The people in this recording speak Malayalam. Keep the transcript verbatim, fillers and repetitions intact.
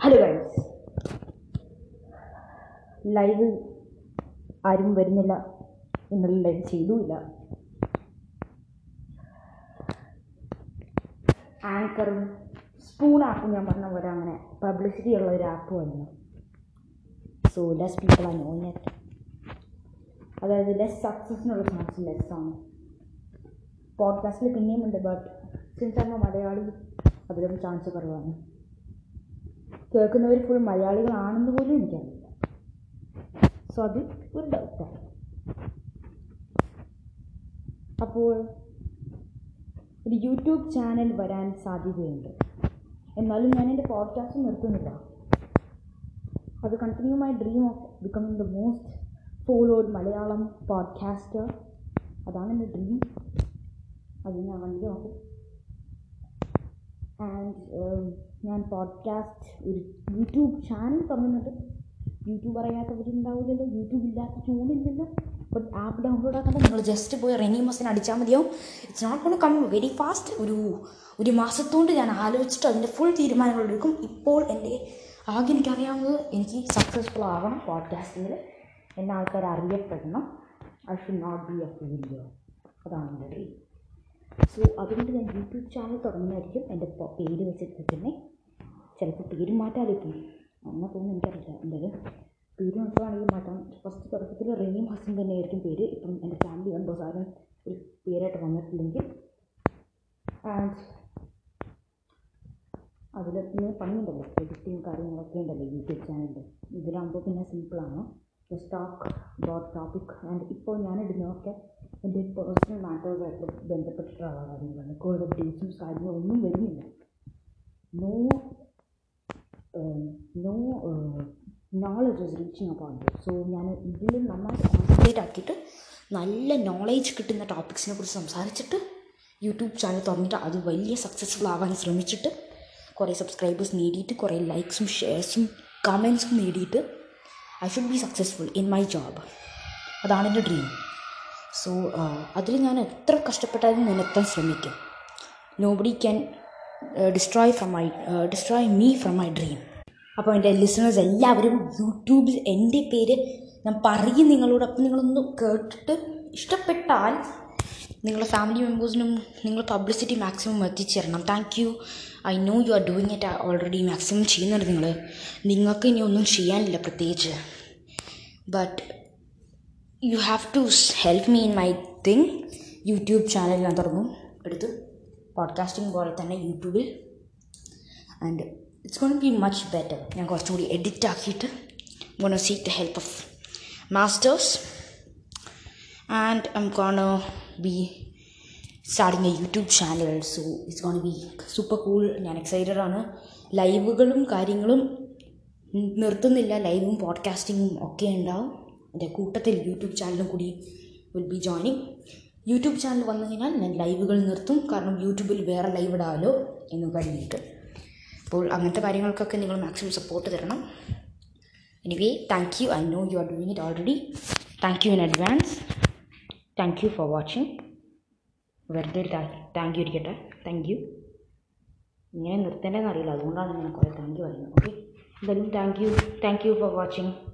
ഹലോ ഗൈസ്, ലൈവ് ആരും വരുന്നില്ല എന്നുള്ള ലൈവ് ചെയ്തുമില്ല. ആങ്കറും സ്പൂൺ ആപ്പും ഞാൻ പറഞ്ഞ പോലെ അങ്ങനെ പബ്ലിസിറ്റി ഉള്ള ഒരു ആപ്പ് വന്നു. So less people are knowing it. അതായത് ലെസ് സക്സസ്സിനുള്ള ചാൻസ് ലെസ്സാണ്. പോഡ്കാസ്റ്റിൽ പിന്നെയും ഉണ്ട്, ബട്ട് സിൻസ് ആകുമ്പോൾ മലയാളി അതിലും ചാൻസ് കുറവാണ്. കേൾക്കുന്നവർ ഫുൾ മലയാളികളാണെന്ന് പോലും എനിക്കറിയില്ല. സോ അത് ഒരു ഡൗട്ടാണ്. അപ്പോൾ ഒരു യൂട്യൂബ് ചാനൽ വരാൻ സാധ്യതയുണ്ട്. എന്നാലും ഞാൻ എൻ്റെ പോഡ്കാസ്റ്റ് നിർത്തുന്നില്ല. അത് continue my dream of becoming the most followed Malayalam podcaster. അതാണ് എൻ്റെ ഡ്രീം. അത് ഞാൻ കണ്ടു നോക്കും. ആൻഡ് ഞാൻ പോഡ്കാസ്റ്റ് ഒരു യൂട്യൂബ് ചാനൽ തുറന്നുന്നുണ്ട്. യൂട്യൂബ് അറിയാത്തവരുണ്ടാവില്ലല്ലോ, യൂട്യൂബ് ഇല്ലാത്ത ചൂടില്ലല്ലോ. അപ്പോൾ ആപ്പ് ഡൗൺലോഡ് ആക്കുമ്പോൾ നിങ്ങൾ ജസ്റ്റ് പോയി റെനി മസിന് അടിച്ചാൽ മതിയാവും. It's not gonna come very fast. ഒരു ഒരു മാസത്തോണ്ട് ഞാൻ ആലോചിച്ചിട്ട് അതിൻ്റെ ഫുൾ തീരുമാനങ്ങൾ എടുക്കും. ഇപ്പോൾ എൻ്റെ ആകെ എനിക്കറിയാവുന്നത് എനിക്ക് സക്സസ്ഫുൾ ആവണം പോഡ്കാസ്റ്റിങ്ങിൽ. എന്നെ ആൾക്കാർ അറിയപ്പെടണം. I should not be a failure. അതാണ് എൻ്റെ ഡ്രീം. സോ അതുകൊണ്ട് ഞാൻ യൂട്യൂബ് ചാനൽ തുടങ്ങുന്നതായിരിക്കും. എൻ്റെ പേര് വെച്ചിട്ട് തന്നെ ചിലപ്പോൾ പേര് മാറ്റാതിരിക്കും. അങ്ങനെ തോന്നുന്നു, എനിക്കറിയില്ല. എന്തായാലും പേര് മാത്രമാണെങ്കിൽ മാറ്റാം. ഫസ്റ്റ് തുടക്കത്തിൽ റെനീം ഹസൻ തന്നെ ആയിരിക്കും പേര്. ഇപ്പം എൻ്റെ ഫാമിലി മെമ്പേഴ്സ് ആരും ഒരു പേരായിട്ട് വന്നിട്ടില്ലെങ്കിൽ. ആൻഡ് അതിൽ പിന്നെ പണിയുണ്ടല്ലോ, എഡിറ്റിങ് കാര്യങ്ങളൊക്കെ ഉണ്ടല്ലോ യൂട്യൂബ് ചാനലിൽ. ഇതിലാകുമ്പോൾ പിന്നെ സിമ്പിളാണ്. Just talk about topic. And ഇപ്പോൾ ഞാനിടുന്നതൊക്കെ എൻ്റെ പേഴ്സണൽ മാറ്റേഴ്സായിട്ട് ബന്ധപ്പെട്ടിട്ടുള്ള കാര്യങ്ങളാണ്. കൂടുതൽ ഡേറ്റ്സും കാര്യങ്ങളും ഒന്നും വരുന്നില്ല. No no knowledge is reaching upon it. So ഞാൻ ഇതിൽ നന്നായിട്ട് കോൺസെൻട്രേറ്റ് ആക്കിയിട്ട് നല്ല നോളേജ് കിട്ടുന്ന ടോപ്പിക്സിനെ കുറിച്ച് സംസാരിച്ചിട്ട് യൂട്യൂബ് ചാനൽ തുറന്നിട്ട് അത് വലിയ സക്സസ്ഫുൾ ആവാൻ ശ്രമിച്ചിട്ട് കുറേ സബ്സ്ക്രൈബേഴ്സ് നേടിയിട്ട് കുറേ ലൈക്സും ഷെയർസും കമൻസും നേടിയിട്ട് I should be successful in my job. അതാണ് എൻ്റെ ഡ്രീം. സോ അതിൽ ഞാൻ എത്ര കഷ്ടപ്പെട്ടാലും ഞാൻ എത്താൻ ശ്രമിക്കും. Nobody can destroy from my destroy me from my dream. അപ്പോൾ എൻ്റെ ലിസണേഴ്സ് എല്ലാവരും യൂട്യൂബിൽ എൻ്റെ പേര് ഞാൻ പറയും നിങ്ങളോട്. അപ്പം നിങ്ങളൊന്ന് കേട്ടിട്ട് ഇഷ്ടപ്പെട്ടാൽ നിങ്ങളുടെ ഫാമിലി മെമ്പേഴ്സിനും നിങ്ങൾ പബ്ലിസിറ്റി മാക്സിമം എത്തിച്ചേരണം. Thank you. I know you are doing it already. Maximum ചെയ്യുന്നുണ്ട് നിങ്ങൾ. നിങ്ങൾക്ക് ഇനി ഒന്നും ചെയ്യാനില്ല പ്രത്യേകിച്ച്. But you have to help me in my thing. YouTube channel ഞാൻ തുടങ്ങും എടുത്ത് പോഡ്കാസ്റ്റിംഗ് പോലെ തന്നെ യൂട്യൂബിൽ. And it's gonna be much better. ഞാൻ കുറച്ചും കൂടി എഡിറ്റ് ആക്കിയിട്ട് gonna seek the help of masters. And I am gonna be starting a YouTube channel. So it's gonna be super cool. ഞാൻ എക്സൈറ്റഡ് ആണ്. ലൈവുകളും കാര്യങ്ങളും നിർത്തുന്നില്ല. ലൈവും പോഡ്കാസ്റ്റിങ്ങും ഒക്കെ ഉണ്ടാവും. എൻ്റെ കൂട്ടത്തിൽ യൂട്യൂബ് ചാനലും കൂടി will be joining. YouTube channel വന്നു കഴിഞ്ഞാൽ ഞാൻ ലൈവുകൾ നിർത്തും. കാരണം യൂട്യൂബിൽ വേറെ ലൈവ് ഇടാമല്ലോ എന്ന് കരുതിയിട്ട്. അപ്പോൾ അങ്ങനത്തെ കാര്യങ്ങൾക്കൊക്കെ നിങ്ങൾ മാക്സിമം സപ്പോർട്ട് തരണം. Anyway, thank you. I know you are doing it already. Thank you in advance. Thank you for watching. വെറുതെ ഒരു താങ്ക് യു ഇരിക്കട്ടെ. Thank you. ഇങ്ങനെ നിർത്തേണ്ടതെന്ന് അറിയില്ല, അതുകൊണ്ടാണ് ഞാൻ കുറേ താങ്ക് യു പറയുന്നത്. ഓക്കെ, എന്തായാലും thank you. Thank you for watching.